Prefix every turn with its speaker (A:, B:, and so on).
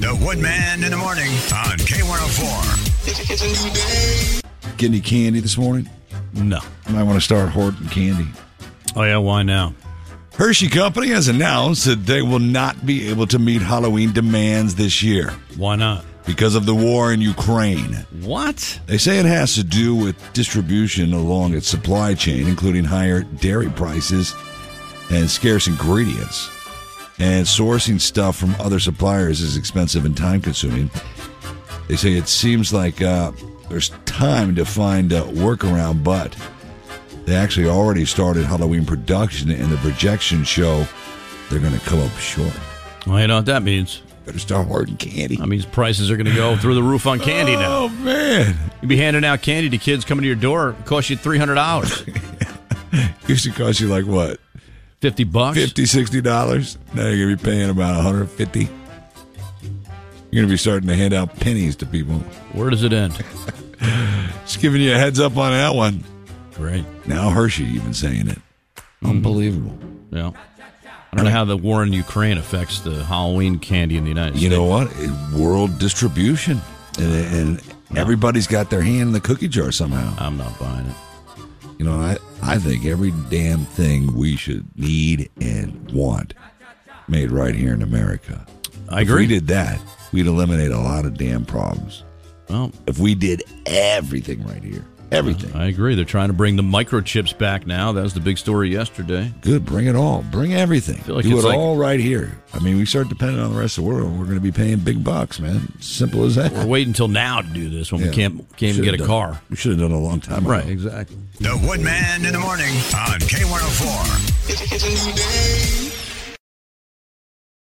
A: The Woodman in the morning on K104.
B: It's a new day.
C: Get any candy this morning?
D: No.
C: You might want to start hoarding candy.
D: Oh, yeah, why now?
C: Hershey Company has announced that they will not be able to meet Halloween demands this year
D: Why not?
C: because of the war in Ukraine.
D: What?
C: They say it has to do with distribution along its supply chain, including higher dairy prices and scarce ingredients. And sourcing stuff from other suppliers is expensive and time-consuming. They say it seems like there's time to find a workaround, but they actually already started Halloween production, and the projections show they're going to come up short.
D: Well, you know what that means.
C: Better start hoarding candy.
D: That means prices are going to go through the roof on candy now.
C: Oh, man.
D: You'd be handing out candy to kids coming to your door. It costs you $300.
C: Used to cost you like what?
D: $50?
C: $50, $60. Now you're going to be paying about $150. You're going to be starting to hand out pennies to people.
D: Where does it end?
C: Just giving you a heads up on that one.
D: Great.
C: Now Hershey even saying it. Unbelievable.
D: Yeah. I don't know how the war in Ukraine affects the Halloween candy in the United States.
C: You know what? World distribution. And everybody's got their hand in the cookie jar somehow.
D: I'm not buying it.
C: You know, I think every damn thing we should need and want made right here in America.
D: I agree.
C: If we did that, we'd eliminate a lot of damn problems.
D: Well,
C: If we did everything right here. Everything.
D: I agree. They're trying to bring the microchips back now. That was the big story yesterday.
C: Good. Bring it all. Bring everything.
D: feel like
C: Do
D: it's
C: it
D: like-
C: all right here. I mean, we start depending on the rest of the world. We're going to be paying big bucks, man. Simple as that.
D: We're waiting until now to do this when we can't even
C: Should've
D: get a
C: done-
D: car.
C: We should have done it a long time ago.
D: Right, exactly.
A: The Woodman in the morning on K104.
B: It's a new day.